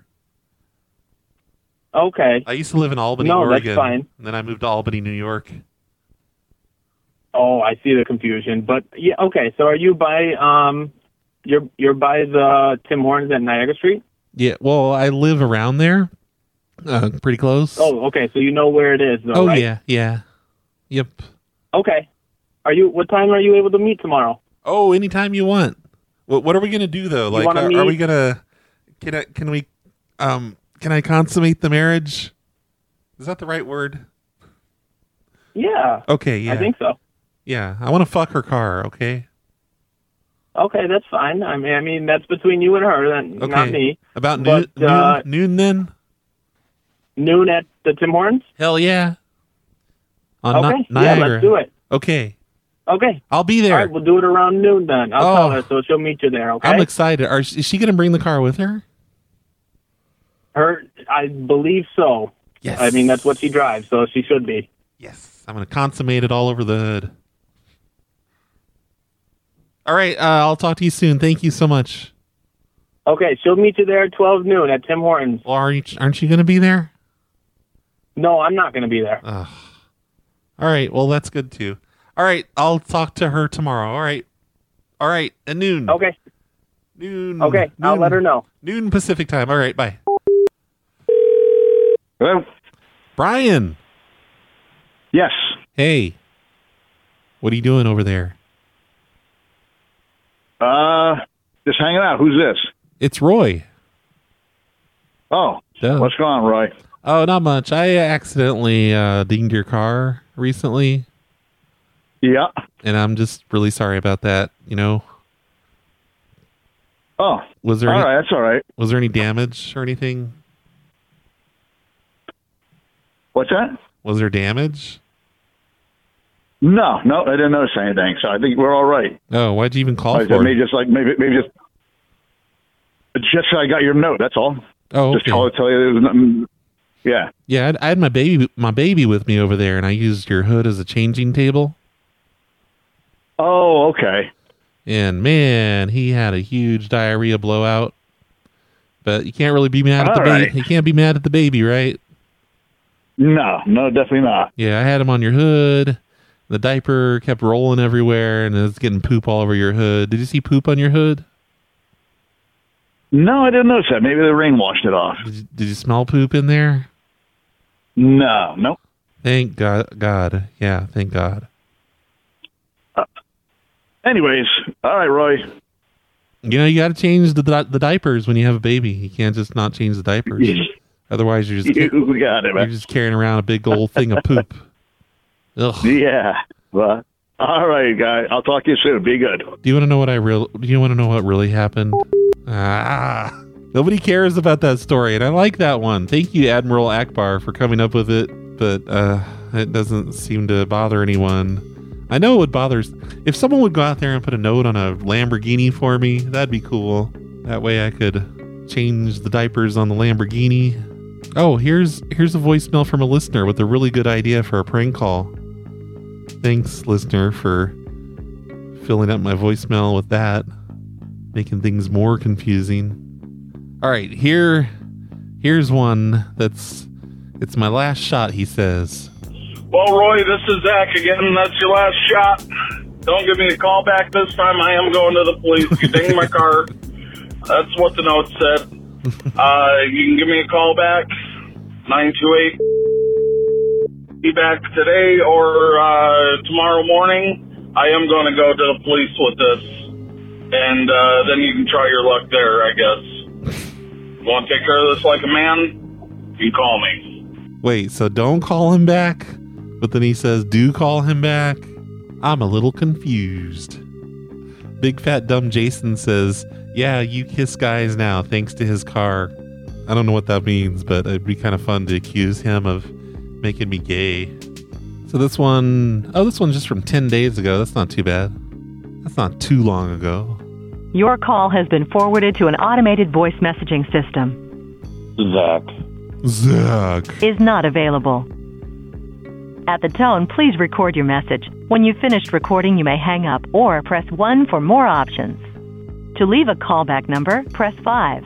Okay. I used to live in Albany, No, Oregon. that's fine. And then I moved to Albany, New York. Oh, I see the confusion. But yeah, okay. So are you by you're by the Tim Hortons at Niagara Street? Yeah, well, I live around there. Pretty close. Oh, okay. So you know where it is, though, Oh right? yeah. Yep. Okay. What time are you able to meet tomorrow? Oh, anytime you want. What are we gonna do though? Like, wanna are we meet? gonna? Can I consummate the marriage? Is that the right word? Yeah. Okay. Yeah. I think so. Yeah, I want to fuck her car. Okay. Okay, that's fine. I mean that's between you and her, then Okay. not me. About But, noon then? Noon at the Tim Hortons? Hell yeah. On Okay. Yeah, Niagara. let's do it. Okay. Okay. I'll be there. All right, we'll do it around noon then. I'll Oh. tell her, so she'll meet you there, okay? I'm excited. Is she going to bring the car with her? I believe so. Yes. I mean, that's what she drives, so she should be. Yes. I'm going to consummate it all over the hood. All right. I'll talk to you soon. Thank you so much. Okay, she'll meet you there at 12 noon at Tim Hortons. Well, aren't you going to be there? No, I'm not going to be there. Ugh. All right. Well, that's good too. All right. I'll talk to her tomorrow. All right. At noon. Okay. Noon. Okay, I'll let her know. Noon Pacific time. All right. Bye. Hello? Brian. Yes. Hey. What are you doing over there? Just hanging out. Who's this? It's Roy. Oh, Duh. what's going on, Roy? Oh, not much. I accidentally dinged your car recently. Yeah. And I'm just really sorry about that, you know. Oh, Was there all any, right. That's all right. Was there any damage or anything? What's that? Was there damage? No, I didn't notice anything. So I think we're all right. Oh, why'd you even call Like, for maybe it? just so I got your note. That's all. Oh, Just okay. call to tell you there's nothing. Yeah. Yeah, I had my baby with me over there, and I used your hood as a changing table. Oh, okay. And man, he had a huge diarrhea blowout. But you can't really be mad at the All baby. right. You can't be mad at the baby, right? No, definitely not. Yeah, I had him on your hood. The diaper kept rolling everywhere, and it was getting poop all over your hood. Did you see poop on your hood? No, I didn't notice that. Maybe the rain washed it off. Did you smell poop in there? No, nope. Thank God. Yeah, thank God. Anyways, all right, Roy. You know, you got to change the diapers when you have a baby. You can't just not change the diapers. Otherwise, you're just You got it, you're man. just carrying around a big old thing of poop. Ugh. Yeah. Well, all right, guy. I'll talk to you soon. Be good. Do you want to know what really happened? Nobody cares about that story, and I like that one. Thank you, Admiral Akbar, for coming up with it, but it doesn't seem to bother anyone. I know it bothers. If someone would go out there and put a note on a Lamborghini for me, that'd be cool. That way I could change the diapers on the Lamborghini. Oh, here's a voicemail from a listener with a really good idea for a prank call. Thanks, listener, for filling up my voicemail with that, making things more confusing. All right, here's one it's my last shot, he says. Well, Roy, this is Zach again. That's your last shot. Don't give me a call back this time. I am going to the police. You dinged my car. That's what the note said. You can give me a call back, 928. Be back today or tomorrow morning. I am going to go to the police with this. And then you can try your luck there, I guess. You want to take care of this like a man? You can call me. Wait, so don't call him back? But then he says, do call him back? I'm a little confused. Big Fat Dumb Jason says, yeah, you kiss guys now thanks to his car. I don't know what that means, but it'd be kind of fun to accuse him of making me gay. So this one's just from 10 days ago. That's not too bad. That's not too long ago. Your call has been forwarded to an automated voice messaging system. Zach Is not available. At the tone, please record your message. When you've finished recording, you may hang up or press 1 for more options. To leave a callback number, press 5.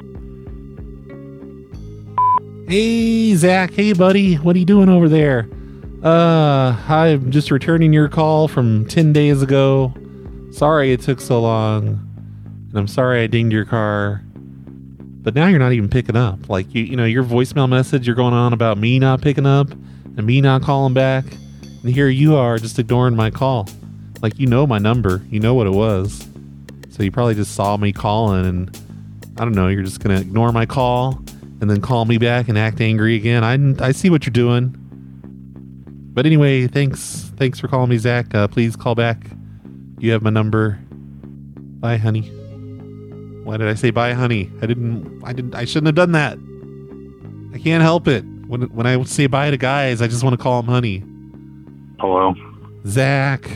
Hey, Zach. Hey, buddy. What are you doing over there? I'm just returning your call from 10 days ago. Sorry it took so long. And I'm sorry I dinged your car. But now you're not even picking up. Like, you know, your voicemail message, you're going on about me not picking up and me not calling back. And here you are just ignoring my call. Like, you know my number. You know what it was. So you probably just saw me calling and, I don't know, you're just going to ignore my call and then call me back and act angry again. I see what you're doing. But anyway, thanks for calling me, Zach. Please call back. You have my number. Bye, honey. Why did I say bye, honey? I shouldn't have done that. I can't help it. When I say bye to guys, I just want to call them honey. Hello? Zach.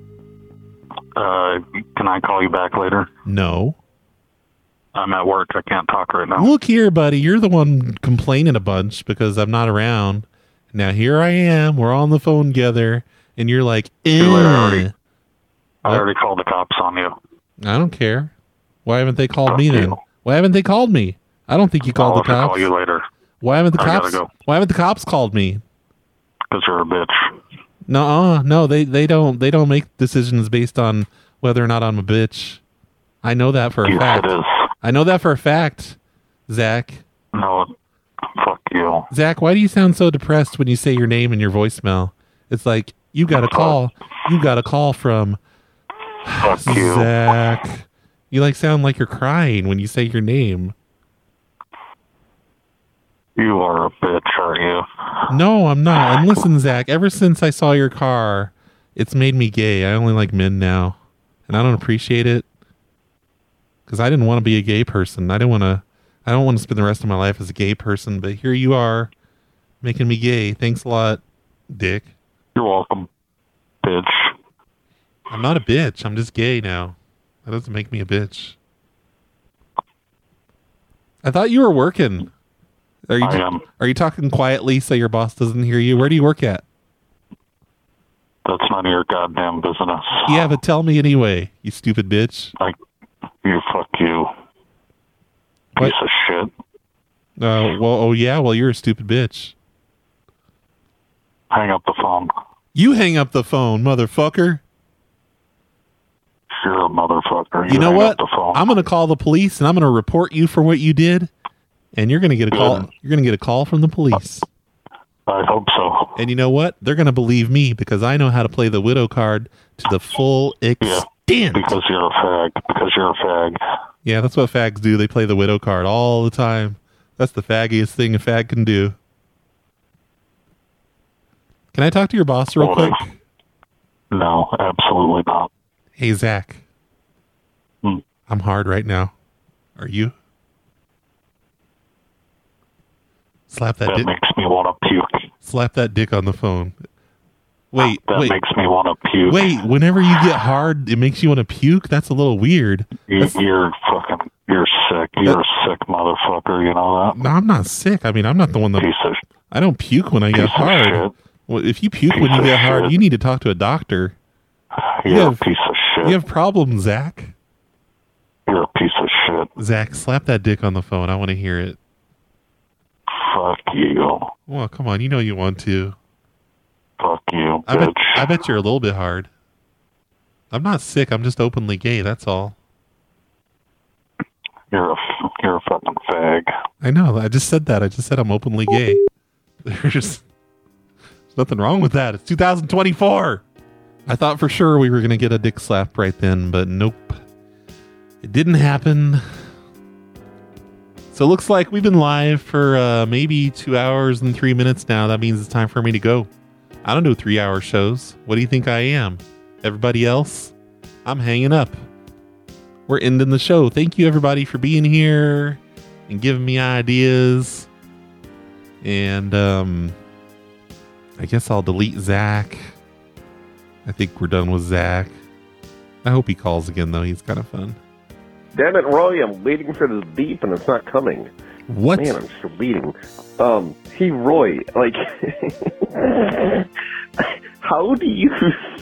Can I call you back later? No. I'm at work. I can't talk right now. Look here, buddy. You're the one complaining a bunch because I'm not around. Now here I am. We're on the phone together. And you're like, I already called the cops on you. I don't care. Why haven't they called me then? Why haven't they called me? I don't think you called the cops. I'll call you later. Why haven't the I cops? gotta go. Why haven't the cops called me? Because you're a bitch. No, they don't make decisions based on whether or not I'm a bitch. I know that for a fact. It is. I know that for a fact, Zach. No, fuck you. Zach, why do you sound so depressed when you say your name in your voicemail? It's like you got a call. You got a call from Fuck you. Zach. You like sound like you're crying when you say your name. You are a bitch, aren't you? No, I'm not. And listen, Zach, ever since I saw your car, it's made me gay. I only like men now. And I don't appreciate it. Because I didn't want to be a gay person. I don't want to spend the rest of my life as a gay person. But here you are, making me gay. Thanks a lot, dick. You're welcome, bitch. I'm not a bitch. I'm just gay now. That doesn't make me a bitch. I thought you were working. I am. Are you talking quietly so your boss doesn't hear you? Where do you work at? That's none of your goddamn business. Yeah, but tell me anyway, you stupid bitch. Fuck you. Piece of shit. Well, you're a stupid bitch. Hang up the phone. You hang up the phone, motherfucker. You're a motherfucker. You know what? I'm going to call the police and I'm going to report you for what you did. And you're going to get a call. You're going to get a call from the police. I hope so. And you know what? They're going to believe me because I know how to play the widow card to the full extent. Because you're a fag. Yeah, that's what fags do. They play the widow card all the time. That's the faggiest thing a fag can do. Can I talk to your boss real quick? No, absolutely not. Hey, Zach. I'm hard right now. Are you? Slap that dick. Makes me want to puke. Slap that dick on the phone. Wait, that wait. makes me want to puke. Wait, whenever you get hard, it makes you want to puke? That's a little weird. You're sick. You're a sick motherfucker, you know that? No, I'm not sick. I mean, I'm not the one that... I don't puke when I get hard. Well, if you puke when you get hard, you need to talk to a doctor. You're a piece of shit. You have problems, Zach. You're a piece of shit. Zach, slap that dick on the phone. I want to hear it. Fuck you. Well, come on. You know you want to. Fuck you, bitch. I bet you're a little bit hard. I'm not sick. I'm just openly gay. That's all. You're a fucking fag. I know. I just said that. I just said I'm openly gay. There's nothing wrong with that. It's 2024. I thought for sure we were going to get a dick slap right then, but nope. It didn't happen. So it looks like we've been live for maybe 2 hours and 3 minutes now. That means it's time for me to go. I don't do 3-hour shows. What do you think I am? Everybody else? I'm hanging up. We're ending the show. Thank you, everybody, for being here and giving me ideas. And I guess I'll delete Zach. I think we're done with Zach. I hope he calls again, though. He's kind of fun. Damn it, Roy, I'm waiting for this beep and it's not coming. What? Man, I'm still bleeding. Hey, Roy, like, how do you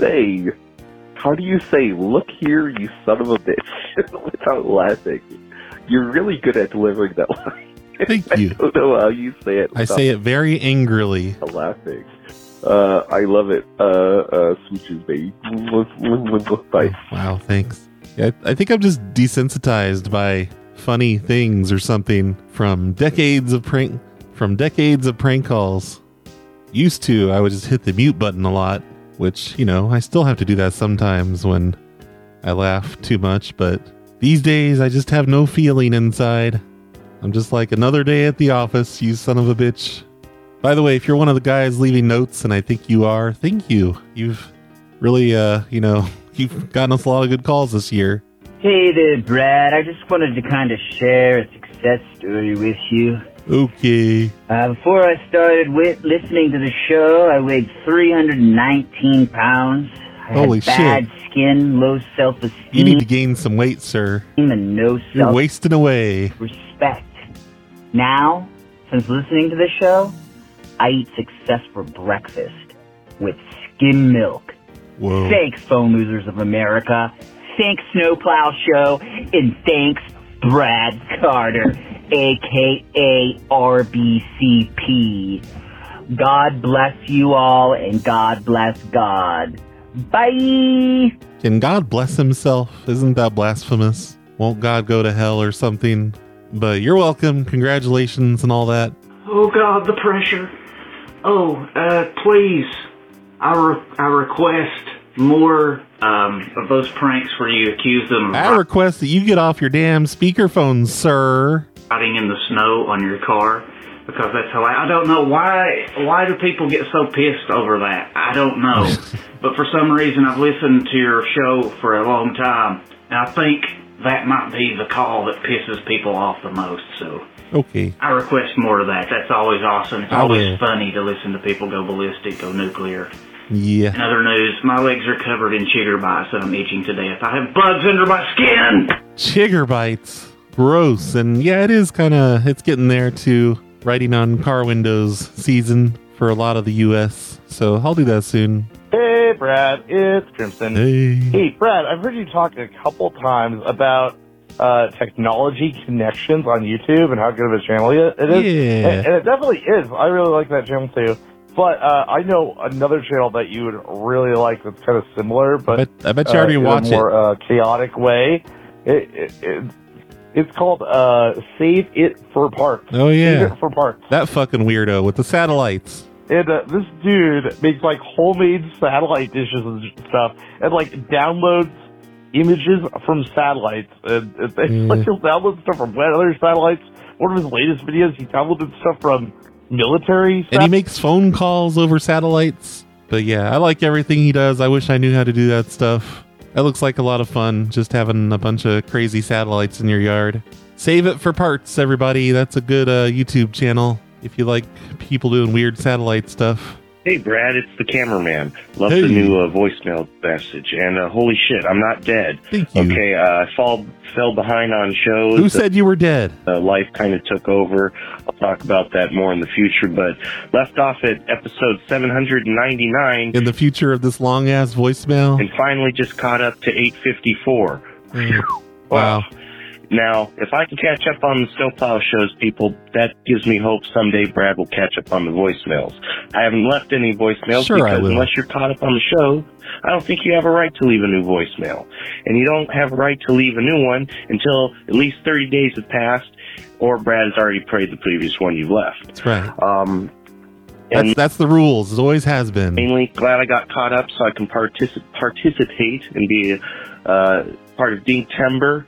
say, look here, you son of a bitch, without laughing? You're really good at delivering that line. Thank you. I don't know how you say it. I say it very angrily. Laughing. I love it. Smooches, baby. Bye. Wow, thanks. Yeah, I think I'm just desensitized by funny things or something from decades of prank calls. Used to, I would just hit the mute button a lot, which, you know, I still have to do that sometimes when I laugh too much, but these days I just have no feeling inside. I'm just like another day at the office, you son of a bitch. By the way, if you're one of the guys leaving notes, and I think you are, thank you. You've really, you've gotten us a lot of good calls this year. Hey there, Brad. I just wanted to kind of share a success story with you. Okay. Before I started listening to the show, I weighed 319 pounds. I Holy had bad skin, low self-esteem. You need to gain some weight, sir. And no You're wasting away. Respect. Now, since listening to the show, I eat success for breakfast with skim milk. Whoa. Thanks, Phone Losers of America. Thanks, Snowplow Show. And thanks, Brad Carter, a.k.a. RBCP. God bless you all, and God bless God. Bye! Can God bless himself? Isn't that blasphemous? Won't God go to hell or something? But you're welcome. Congratulations and all that. Oh, God, the pressure. Oh, please, I request more of those pranks where you accuse them I request that you get off your damn speakerphone, sir. riding in the snow on your car, because that's how I don't know why do people get so pissed over that? I don't know. But for some reason I've listened to your show for a long time, and I think that might be the call that pisses people off the most, so okay. I request more of that. That's always awesome. It's always funny to listen to people go ballistic, go nuclear. Yeah. In other news, my legs are covered in chigger bites and I'm itching to death. I have bugs under my skin! Chigger bites. Gross. And yeah, it's getting there to writing on car windows season for a lot of the U.S. So I'll do that soon. Hey, Brad. It's Crimson. Hey, Brad. I've heard you talk a couple times about technology connections on YouTube and how good of a channel it is. Yeah. And it definitely is. I really like that channel too. But I know another channel that you would really like that's kind of similar, but I bet you already watch in a more chaotic way. It's called Save It for Parts. Oh, yeah. Save It for Parts. That fucking weirdo with the satellites. And this dude makes like homemade satellite dishes and stuff, and like downloads images from satellites. And like he'll download stuff from other satellites. One of his latest videos, he downloaded stuff from military stuff. And he makes phone calls over satellites. But yeah, I like everything he does. I wish I knew how to do that stuff. That looks like a lot of fun, just having a bunch of crazy satellites in your yard. Save It for Parts, everybody. That's a good YouTube channel if you like people doing weird satellite stuff. Hey, Brad, it's the cameraman. Love Hey. the new voicemail message. And holy shit, I'm not dead. Thank you. Okay, I fell behind on shows. Who said you were dead? Life kind of took over. I'll talk about that more in the future, but left off at episode 799. In the future of this long-ass voicemail? And finally just caught up to 854. Wow. Now, if I can catch up on the Snowplow shows, people, that gives me hope someday Brad will catch up on the voicemails. I haven't left any voicemails Sure, I because will. unless you're caught up on the show, I don't think you have a right to leave a new voicemail. And you don't have a right to leave a new one until at least 30 days have passed or Brad has already played the previous one you've left. That's right. And That's the rules. It always has been. mainly glad I got caught up so I can participate and be part of Dink Timber.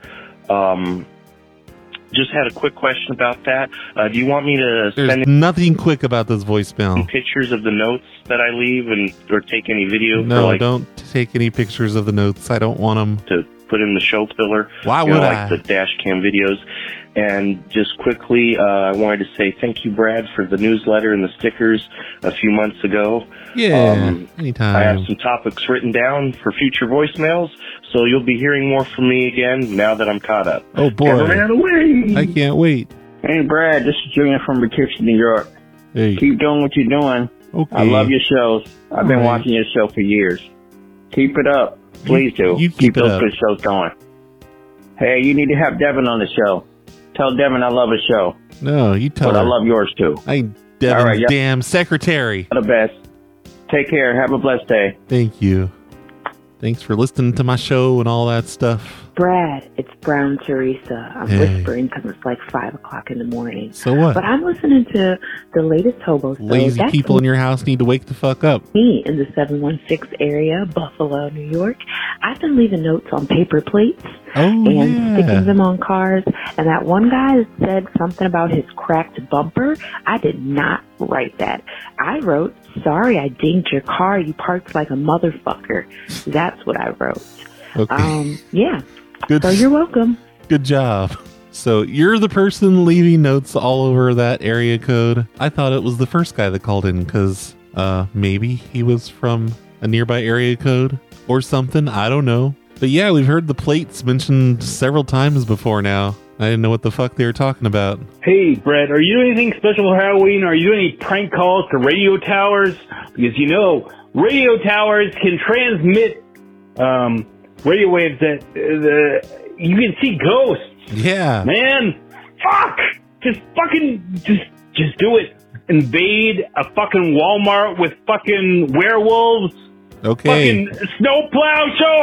Just had a quick question about that. Do you want me to There's send nothing quick about this voicemail. pictures of the notes that I leave or take any video No, for don't take any pictures of the notes. I don't want them. to put in the show filler? Why You know, would like I? the dash cam videos. And just quickly, I wanted to say thank you, Brad, for the newsletter and the stickers a few months ago. Yeah, anytime. I have some topics written down for future voicemails, so you'll be hearing more from me again now that I'm caught up. Oh, boy. Cameraman away! I can't wait. Hey, Brad, this is Julian from Poughkeepsie, New York. Hey. Keep doing what you're doing. Okay. I love your shows. I've been All right. watching your show for years. Keep it up. Please do. you keep it those up. good shows going. Hey, you need to have Devin on the show. Tell Devin I love his show. No, you tell But her. I love yours, too. I ain't Devin's All right, yeah. damn secretary. All the best. Take care. Have a blessed day. Thank you. Thanks for listening to my show and all that stuff. Brad, it's Brown Teresa. I'm Hey. whispering because it's like 5 o'clock in the morning. So what? But I'm listening to the latest Hobo. Lazy That's people in your house need to wake the fuck up. me in the 716 area, Buffalo, New York. I've been leaving notes on paper plates and sticking them on cars. And that one guy said something about his cracked bumper. I did not write that. I wrote, "Sorry, I dinged your car. You parked like a motherfucker." That's what I wrote. Okay. Yeah. Good. So you're welcome. Good job. So you're the person leaving notes all over that area code. I thought it was the first guy that called in because maybe he was from a nearby area code or something. I don't know. But yeah, we've heard the plates mentioned several times before now. I didn't know what the fuck they were talking about. Hey, Brett, are you doing anything special for Halloween? Are you doing any prank calls to radio towers? Because, you know, radio towers can transmit radio waves that you can see ghosts. Yeah. Man, fuck! Just do it. Invade a fucking Walmart with fucking werewolves. Okay. Fucking snowplow show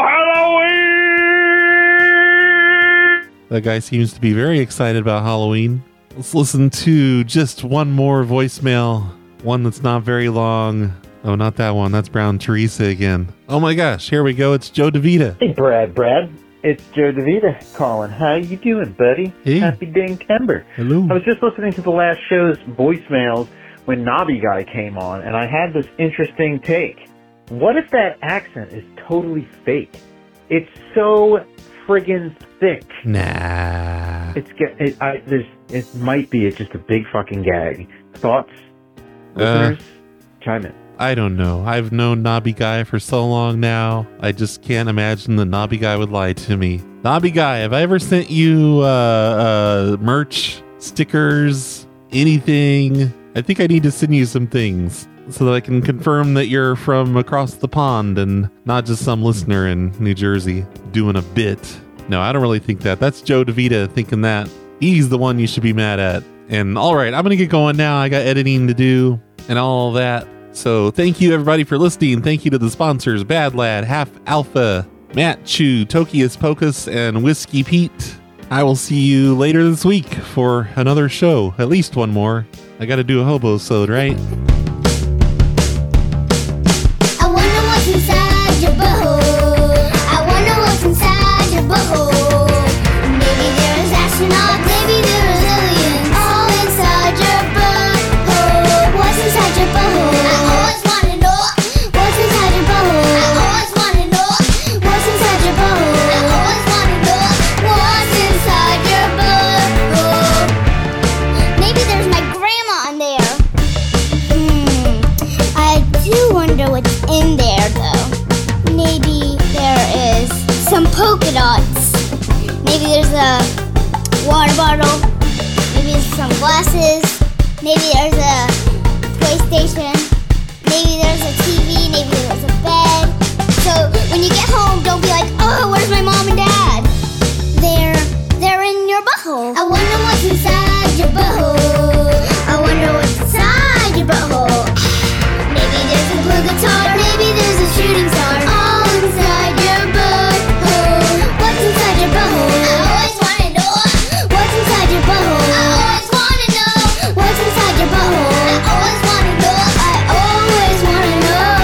Halloween! That guy seems to be very excited about Halloween. Let's listen to just one more voicemail. One that's not very long. Oh, not that one. That's Brown Teresa again. Oh my gosh, here we go. It's Joe DeVita. Hey, Brad. It's Joe DeVita calling. How you doing, buddy? Hey. Happy Dink Timber. Hello. I was just listening to the last show's voicemails when Nobby Guy came on, and I had this interesting take. What if that accent is totally fake? It's so friggin' thick. Nah. It might be just a big fucking gag. Thoughts? Listeners? Chime in. I don't know. I've known Nobby Guy for so long now. I just can't imagine that Nobby Guy would lie to me. Nobby Guy, have I ever sent you merch, stickers, anything? I think I need to send you some things so that I can confirm that you're from across the pond and not just some listener in New Jersey doing a bit. No, I don't really think that. That's Joe DeVita thinking that. He's the one you should be mad at. And all right, I'm going to get going now. I got editing to do and all that. So thank you everybody for listening. Thank you to the sponsors, Bad Lad, Half Alpha, Matt Chu, Tokius Pocus, and Whiskey Pete. I will see you later this week for another show. At least one more. I got to do a hobo-sode, right? I wonder what's inside your butthole. I wonder what's inside your butthole. Maybe there's astronauts, maybe there's aliens. All inside your butthole. What's inside your butthole? I always wanna know what's inside your butthole. I always wanna know what's inside your butthole. I always wanna know what's inside your butthole. Maybe there's my grandma in there. I do know what's in there though. Maybe there is some polka dots. Maybe there's a water bottle. Maybe there's some glasses. Maybe there's a PlayStation. Maybe there's a TV. Maybe there's a bed. So when you get home, don't be like, oh, where's my mom and dad? They're in your butthole. I wonder what's inside your butthole. I wonder what's inside your butthole. Maybe there's a blue guitar. Maybe there's a shooting star. All inside your butthole. What's inside your butthole? I always wanna know what's inside your butthole. I always wanna know what's inside your butthole. I always wanna know. I always wanna know.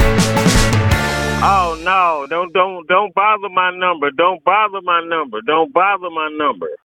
Oh no! Don't bother my number. Don't bother my number. Don't bother my number.